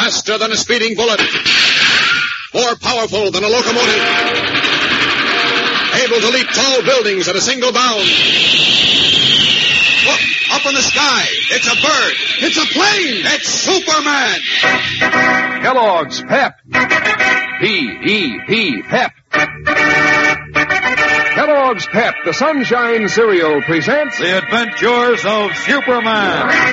Faster than a speeding bullet. More powerful than a locomotive. Able to leap tall buildings at a single bound. Look, up in the sky. It's a bird. It's a plane. It's Superman. Kellogg's Pep. P-E-P, Pep. Kellogg's Pep, the Sunshine Cereal, presents The Adventures of Superman.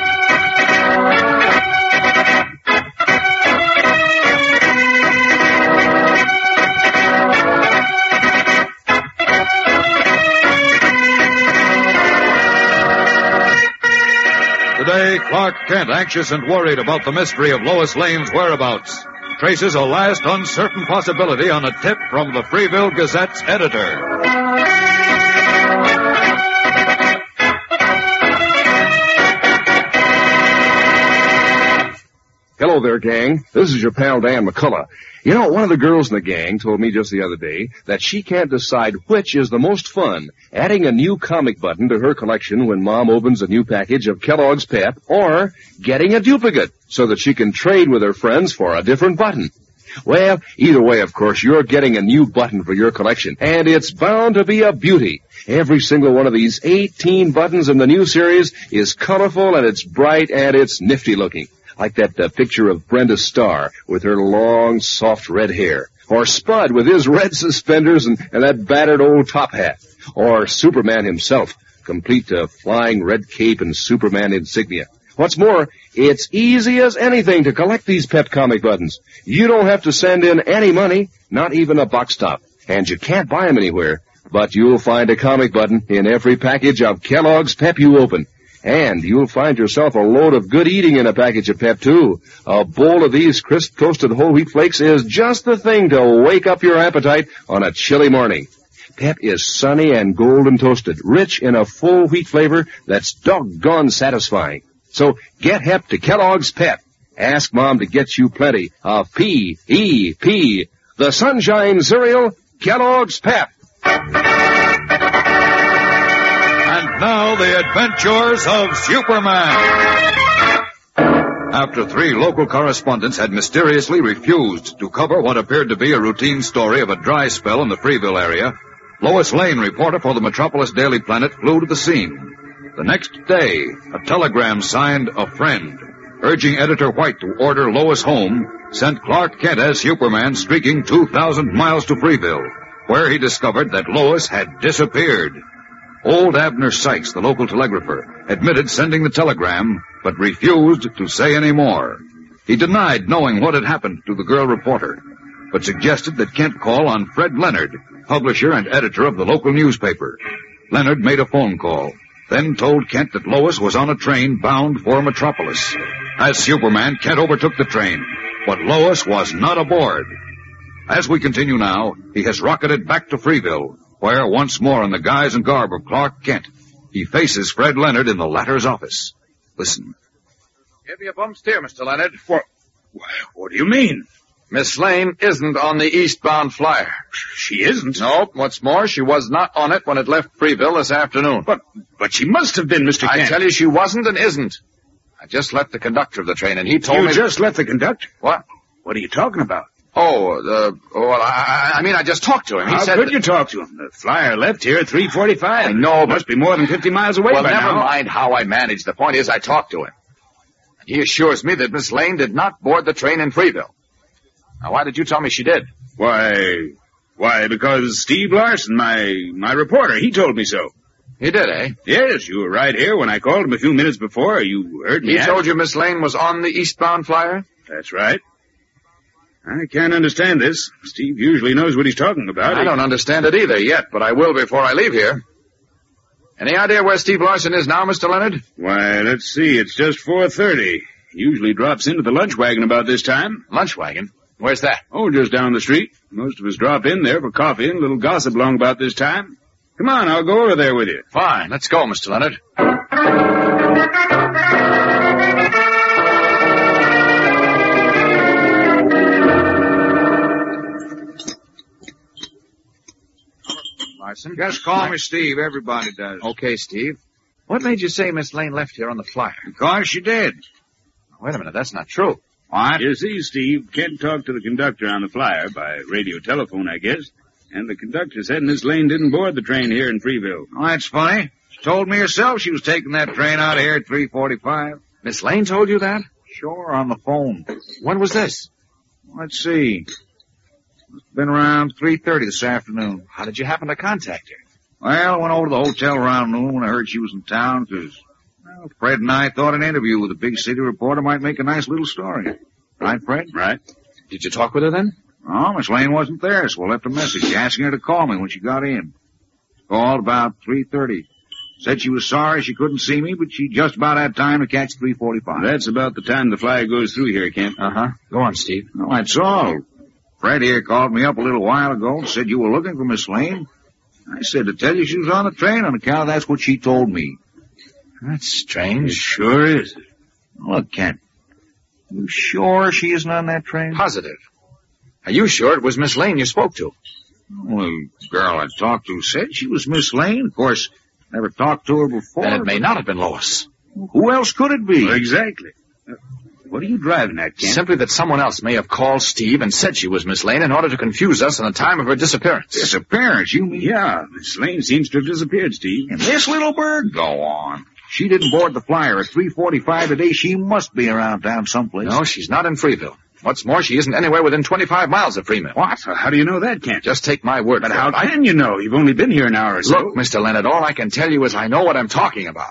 Today, Clark Kent, anxious and worried about the mystery of Lois Lane's whereabouts, traces a last uncertain possibility on a tip from the Freeville Gazette's editor. Hello there, gang. This is your pal Dan McCullough. You know, one of the girls in the gang told me just the other day that she can't decide which is the most fun, adding a new comic button to her collection when Mom opens a new package of Kellogg's Pep, or getting a duplicate so that she can trade with her friends for a different button. Well, either way, of course, you're getting a new button for your collection, and it's bound to be a beauty. Every single one of these 18 buttons in the new series is colorful, and it's bright, and it's nifty looking. Like that picture of Brenda Starr with her long, soft red hair. Or Spud with his red suspenders and that battered old top hat. Or Superman himself, complete flying red cape and Superman insignia. What's more, it's easy as anything to collect these Pep comic buttons. You don't have to send in any money, not even a box top. And you can't buy them anywhere. But you'll find a comic button in every package of Kellogg's Pep you open. And you'll find yourself a load of good eating in a package of Pep, too. A bowl of these crisp toasted whole wheat flakes is just the thing to wake up your appetite on a chilly morning. Pep is sunny and golden toasted, rich in a full wheat flavor that's doggone satisfying. So get hep to Kellogg's Pep. Ask Mom to get you plenty of P-E-P, the Sunshine Cereal, Kellogg's Pep. Now, the adventures of Superman. After 3 local correspondents had mysteriously refused to cover what appeared to be a routine story of a dry spell in the Freeville area, Lois Lane, reporter for the Metropolis Daily Planet, flew to the scene. The next day, a telegram signed "A Friend," urging Editor White to order Lois home, sent Clark Kent as Superman streaking 2,000 miles to Freeville, where he discovered that Lois had disappeared. Old Abner Sykes, the local telegrapher, admitted sending the telegram, but refused to say any more. He denied knowing what had happened to the girl reporter, but suggested that Kent call on Fred Leonard, publisher and editor of the local newspaper. Leonard made a phone call, then told Kent that Lois was on a train bound for Metropolis. As Superman, Kent overtook the train, but Lois was not aboard. As we continue now, he has rocketed back to Freeville, where, once more in the guise and garb of Clark Kent, he faces Fred Leonard in the latter's office. Listen. Give me a bump steer, Mr. Leonard. What do you mean? Miss Lane isn't on the eastbound flyer. She isn't? No, what's more, she was not on it when it left Freeville this afternoon. But she must have been, Mr. Kent. I tell you she wasn't and isn't. I just left the conductor of the train, and he told me... You just left the conductor? What? What are you talking about? I just talked to him. He said How could you talk to him? The flyer left here at 3:45. I know, but... Must be more than 50 miles away by now. Well, never mind how I managed. The point is I talked to him. He assures me that Miss Lane did not board the train in Freeville. Now, why did you tell me she did? Why, because Steve Larson, my reporter, he told me so. He did, eh? Yes, you were right here when I called him a few minutes before. You heard me. He told you Miss Lane was on the eastbound flyer? That's right. I can't understand this. Steve usually knows what he's talking about. I don't understand it either yet, but I will before I leave here. Any idea where Steve Larson is now, Mr. Leonard? Why, let's see. It's just 4:30. He usually drops into the lunch wagon about this time. Lunch wagon? Where's that? Oh, just down the street. Most of us drop in there for coffee and a little gossip along about this time. Come on, I'll go over there with you. Fine. Let's go, Mr. Leonard. Larson? Just call me Steve. Everybody does. Okay, Steve. What made you say Miss Lane left here on the flyer? Because she did. Wait a minute. That's not true. What? You see, Steve, Kent talked to the conductor on the flyer, by radio telephone, I guess, and the conductor said Miss Lane didn't board the train here in Freeville. Oh, that's funny. She told me herself she was taking that train out of here at 3:45. Miss Lane told you that? Sure, on the phone. When was this? Let's see. It's been around 3:30 this afternoon. How did you happen to contact her? Well, I went over to the hotel around noon when I heard she was in town, because Fred and I thought an interview with a big city reporter might make a nice little story. Right, Fred? Right. Did you talk with her then? Oh, Miss Lane wasn't there, so I left a message asking her to call me when she got in. Called about 3:30. Said she was sorry she couldn't see me, but she just about had time to catch 3:45. That's about the time the flyer goes through here, Kent. Uh-huh. Go on, Steve. No, that's all. Fred here called me up a little while ago and said you were looking for Miss Lane. I said to tell you she was on the train on account of that's what she told me. That's strange. It sure is. Look, Kent, you sure she isn't on that train? Positive. Are you sure it was Miss Lane you spoke to? Well, the girl I talked to said she was Miss Lane. Of course, never talked to her before. Then it may not have been Lois. Who else could it be? Well, exactly. What are you driving at, Kent? Simply that someone else may have called Steve and said she was Miss Lane in order to confuse us on the time of her disappearance. Disappearance, you mean? Yeah, Miss Lane seems to have disappeared, Steve. And this little bird? Go on. She didn't board the flyer at 3:45 today. She must be around town someplace. No, she's not in Freeville. What's more, she isn't anywhere within 25 miles of Freeville. What? How do you know that, Kent? Just take my word But for how it. can you know? You've only been here an hour or so. Look, Mr. Leonard, all I can tell you is I know what I'm talking about.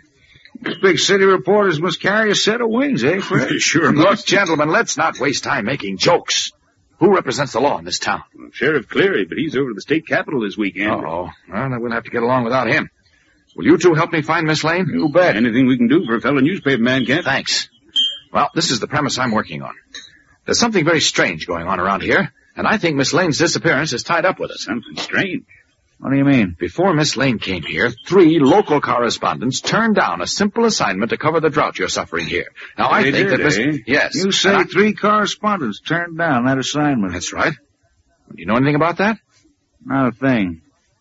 These big city reporters must carry a set of wings, eh, Fred? Sure Look, must. gentlemen, let's not waste time making jokes. Who represents the law in this town? Well, Sheriff Cleary, but he's over to the state capitol this weekend. Uh-oh. Well, then we'll have to get along without him. Will you two help me find Miss Lane? You bet. Anything we can do for a fellow newspaper man, Kent? Thanks. Well, this is the premise I'm working on. There's something very strange going on around here, and I think Miss Lane's disappearance is tied up with it. Something strange. What do you mean? Before Miss Lane came here, 3 local correspondents turned down a simple assignment to cover the drought you're suffering here. Now, I They think did, that Miss... eh? Yes. You say 3 correspondents turned down that assignment. That's right. Do you know anything about that? Not a thing.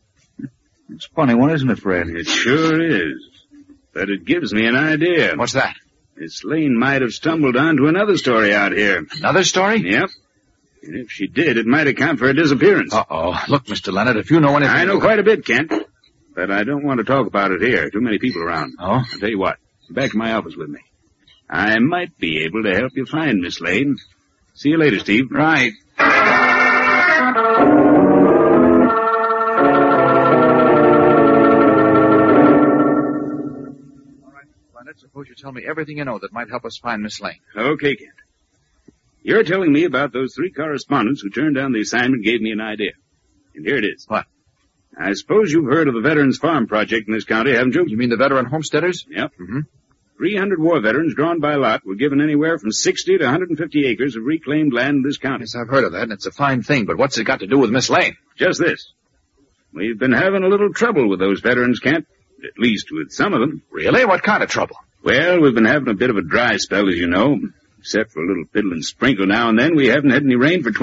It's a funny one, isn't it, Fred? It sure is. But it gives me an idea. What's that? Miss Lane might have stumbled onto another story out here. Another story? Yep. And if she did, it might account for her disappearance. Uh-oh. Look, Mr. Leonard, if you know anything... I know quite a bit, Kent. But I don't want to talk about it here. Too many people around. Oh? I'll tell you what. Back to my office with me. I might be able to help you find Miss Lane. See you later, Steve. Right. Leonard, suppose you tell me everything you know that might help us find Miss Lane. Okay, Kent. You're telling me about those 3 correspondents who turned down the assignment and gave me an idea. And here it is. What? I suppose you've heard of the Veterans Farm Project in this county, haven't you? You mean the veteran homesteaders? Yep. Mm-hmm. 300 war veterans drawn by lot were given anywhere from 60 to 150 acres of reclaimed land in this county. Yes, I've heard of that, and it's a fine thing, but what's it got to do with Miss Lane? Just this. We've been having a little trouble with those veterans, Kent. At least with some of them. Really? What kind of trouble? Well, we've been having a bit of a dry spell, as you know. Except for a little piddling sprinkle now and then, we haven't had any rain for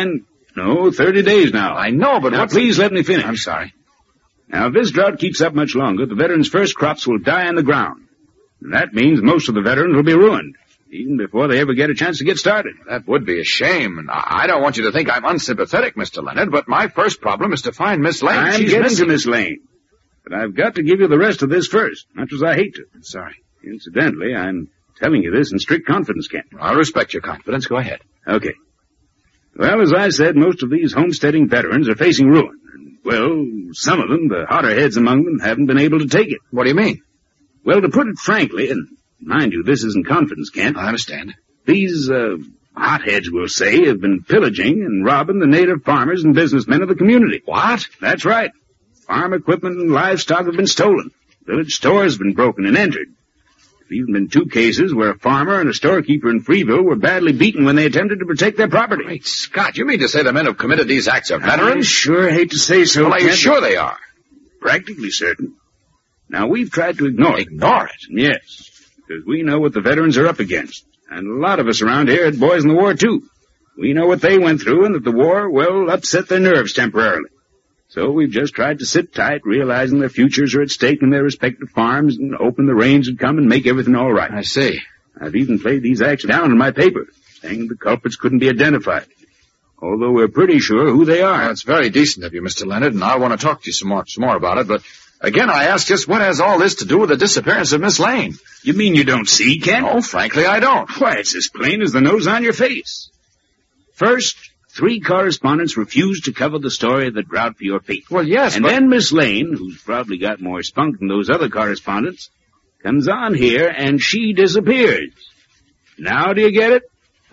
30 days now. I know, but now, please let me finish. I'm sorry. Now, if this drought keeps up much longer, the veterans' first crops will die in the ground. And that means most of the veterans will be ruined, even before they ever get a chance to get started. That would be a shame, and I don't want you to think I'm unsympathetic, Mr. Leonard, but my first problem is to find Miss Lane. I'm She's getting missing. to Miss Lane. But I've got to give you the rest of this first, much as I hate to. I'm sorry. Incidentally, I'm telling you this in strict confidence, Kent. I respect your confidence. Go ahead. Okay. Well, as I said, most of these homesteading veterans are facing ruin. And, well, some of them, the hotter heads among them, haven't been able to take it. What do you mean? Well, to put it frankly, and mind you, this isn't confidence, Kent. I understand. These, hotheads, we'll say, have been pillaging and robbing the native farmers and businessmen of the community. What? That's right. Farm equipment and livestock have been stolen. Village stores have been broken and entered. There've even been 2 cases where a farmer and a storekeeper in Freeville were badly beaten when they attempted to protect their property. Great Scott, you mean to say the men who committed these acts are I veterans? sure hate to say so, Well, are you Kent. sure they are? Practically certain. Now, we've tried to ignore it. Ignore it? Yes, because we know what the veterans are up against. And a lot of us around here had boys in the war, too. We know what they went through and that the war, well, upset their nerves temporarily. So we've just tried to sit tight, realizing their futures are at stake in their respective farms, and hoping the rains would come and make everything all right. I see. I've even played these acts down in my paper. saying the culprits couldn't be identified, although we're pretty sure who they are. That's very decent of you, Mr. Leonard, and I want to talk to you some more about it, but again, I ask just what has all this to do with the disappearance of Miss Lane? You mean you don't see, Kent? No, frankly, I don't. Why, it's as plain as the nose on your face. First, 3 correspondents refused to cover the story that brought for your fate. Well, yes, and but then Miss Lane, who's probably got more spunk than those other correspondents, comes on here and she disappears. Now do you get it?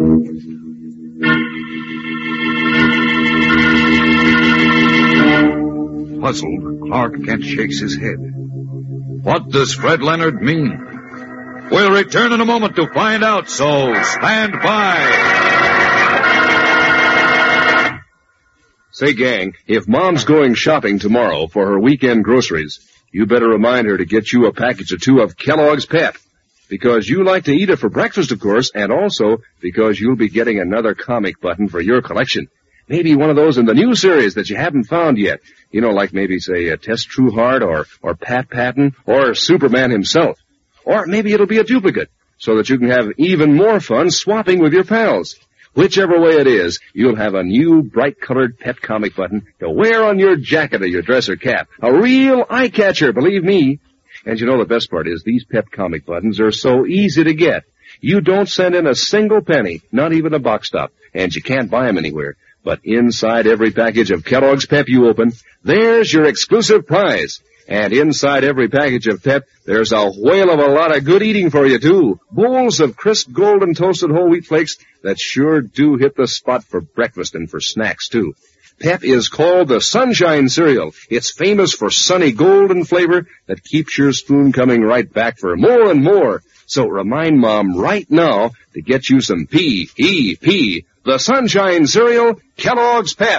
Puzzled, Clark Kent shakes his head. What does Fred Leonard mean? We'll return in a moment to find out, so stand by. Say, gang, if Mom's going shopping tomorrow for her weekend groceries, you better remind her to get you a package or 2 of Kellogg's Pep. Because you like to eat it for breakfast, of course, and also because you'll be getting another comic button for your collection. Maybe one of those in the new series that you haven't found yet. You know, like maybe, say, Tess Trueheart or Pat Patton or Superman himself. Or maybe it'll be a duplicate, so that you can have even more fun swapping with your pals. Whichever way it is, you'll have a new bright-colored Pep comic button to wear on your jacket or your dress or cap. A real eye-catcher, believe me. And you know the best part is these Pep comic buttons are so easy to get. You don't send in a single penny, not even a box stop, and you can't buy them anywhere. But inside every package of Kellogg's Pep you open, there's your exclusive prize. And inside every package of Pep, there's a whale of a lot of good eating for you, too. Bowls of crisp golden toasted whole wheat flakes that sure do hit the spot for breakfast and for snacks, too. Pep is called the Sunshine Cereal. It's famous for sunny golden flavor that keeps your spoon coming right back for more and more. So remind Mom right now to get you some P-E-P, the Sunshine Cereal, Kellogg's Pep.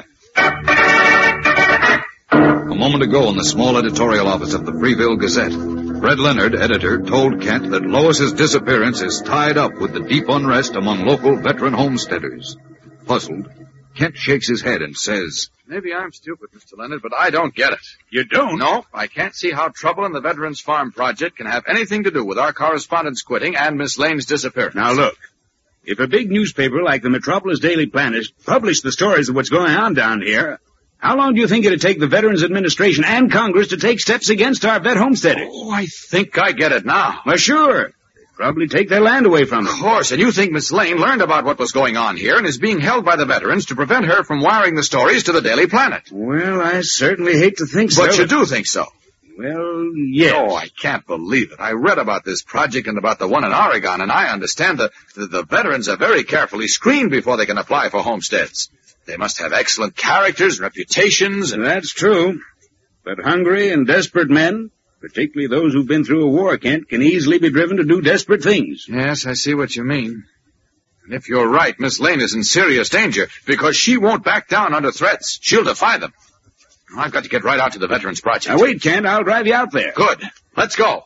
A moment ago in the small editorial office of the Freeville Gazette, Fred Leonard, editor, told Kent that Lois's disappearance is tied up with the deep unrest among local veteran homesteaders. Puzzled, Kent shakes his head and says, maybe I'm stupid, Mr. Leonard, but I don't get it. You don't? No, I can't see how trouble in the Veterans Farm Project can have anything to do with our correspondence quitting and Miss Lane's disappearance. Now look, if a big newspaper like the Metropolis Daily Planet published the stories of what's going on down here, how long do you think it'd take the Veterans Administration and Congress to take steps against our vet homesteaders? Oh, I think I get it now. Well, sure. Probably take their land away from them. Of course, and you think Miss Lane learned about what was going on here and is being held by the veterans to prevent her from wiring the stories to the Daily Planet. Well, I certainly hate to think so. But you do think so. Well, yes. Oh, I can't believe it. I read about this project and about the one in Oregon, and I understand the veterans are very carefully screened before they can apply for homesteads. They must have excellent characters, reputations, and... That's true. But hungry and desperate men, particularly those who've been through a war, Kent, can easily be driven to do desperate things. Yes, I see what you mean. And if you're right, Miss Lane is in serious danger, because she won't back down under threats. She'll defy them. I've got to get right out to the Veterans Project. Now wait, Kent, I'll drive you out there. Good. Let's go.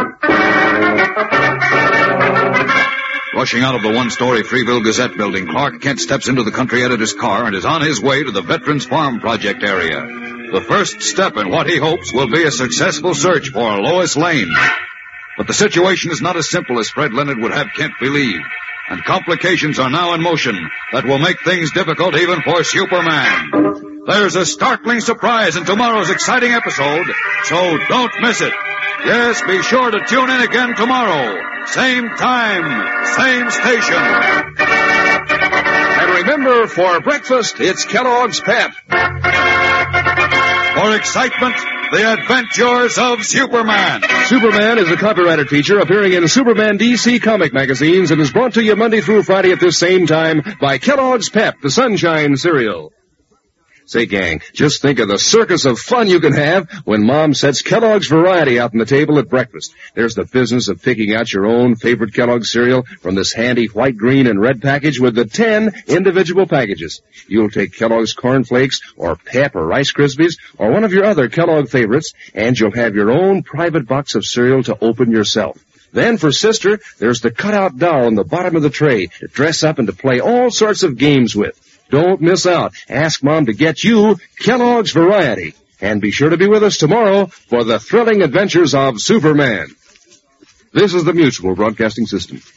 Rushing out of the one-story Freeville Gazette building, Clark Kent steps into the country editor's car and is on his way to the Veterans Farm Project area. The first step in what he hopes will be a successful search for Lois Lane. But the situation is not as simple as Fred Leonard would have Kent believe, and complications are now in motion that will make things difficult even for Superman. There's a startling surprise in tomorrow's exciting episode, so don't miss it. Yes, be sure to tune in again tomorrow. Same time, same station. And remember, for breakfast, it's Kellogg's Pep. For excitement, the adventures of Superman. Superman is a copyrighted feature appearing in Superman DC comic magazines and is brought to you Monday through Friday at this same time by Kellogg's Pep, the Sunshine Cereal. Say, gang, just think of the circus of fun you can have when Mom sets Kellogg's Variety out on the table at breakfast. There's the business of picking out your own favorite Kellogg's cereal from this handy white, green, and red package with the 10 individual packages. You'll take Kellogg's Corn Flakes or Pep or Rice Krispies or one of your other Kellogg favorites, and you'll have your own private box of cereal to open yourself. Then for Sister, there's the cutout doll on the bottom of the tray to dress up and to play all sorts of games with. Don't miss out. Ask Mom to get you Kellogg's Variety. And be sure to be with us tomorrow for the thrilling adventures of Superman. This is the Mutual Broadcasting System.